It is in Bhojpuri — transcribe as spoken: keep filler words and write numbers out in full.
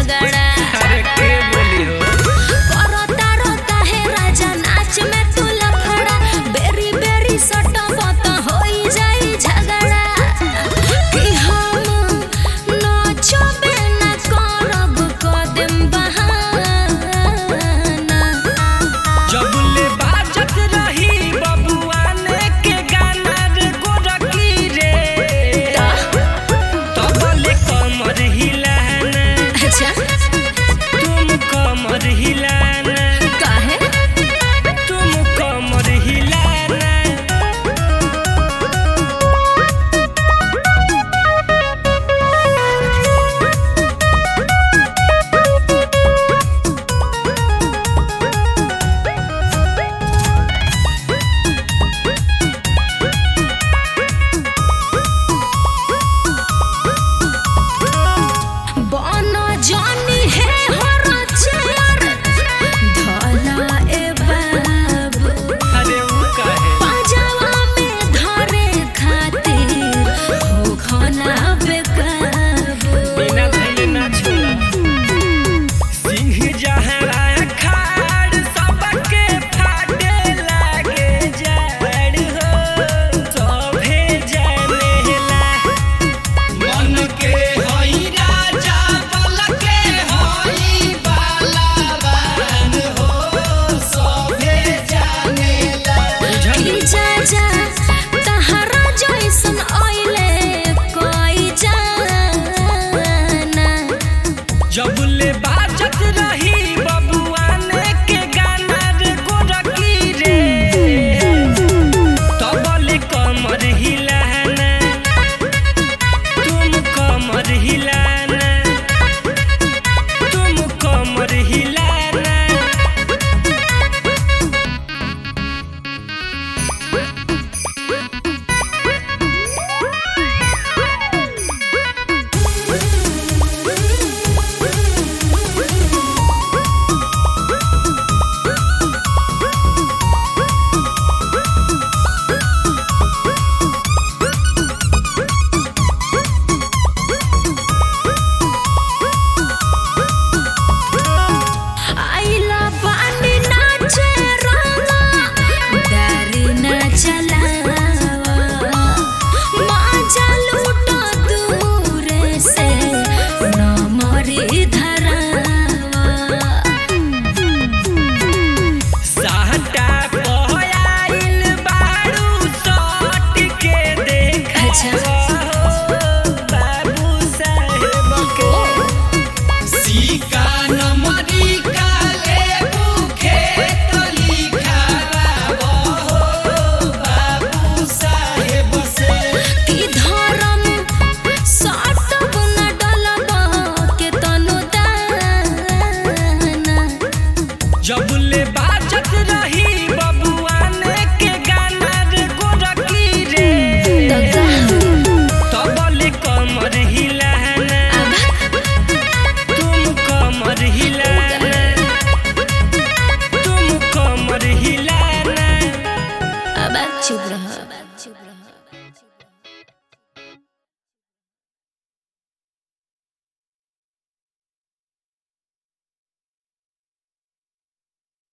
झगड़ा। अरे के बोली हो करता रोता है राजा नाच में तू लफड़ा, बेरी बेरी सटवा तो होई जाई झगड़ा। कि हम नाचबे ना करब कदम बहाना। जब ले बाजत रही बबुआने के गाना रे गोरकी रे, तब ले कमर हिलाना। अच्छा तुम कमर हिलाना, काहे? तुम कमर हिलाना। बना जानी है हर चेयर धला ए बाबू। अरे वो काहे पाजावा में धरे खातिर हो खाना बेकाबू। बिना धैले ना छोड़ा। सिंह जहरा खाड़ सबके फाटे लागे जड़ हो, सभे जानेला। मन के हई राजा बल के हई बालावान हो, सभे जानेला। कि जा जा तहरा जैसन आइले कोई जाना। जब ले बाजत रही बबुआने के गाना रे गोरकी रे, तब ले कमर हिलाना। तुम कमर हिलाना, तुम कमर हिलाना। आइला बानी नाचे रामा दारी ना चलावा। माजा लूटा दूरे से न मरी धरावा। साहटा पहयाइल बारू सट के देखावा हो, बाबू साहेब के। सीका नमरी काले भूखे तली खावा हो, बाबू साहेब से। कि धरम सटब न डलबा के तनु दाना। जब ले बाजत रही बबुआने के गाना रे गोरकी रे, तब ले कमर हिलाना। तुम कमर हिलाना, तुम कमर हिलाना। अब चुप रह।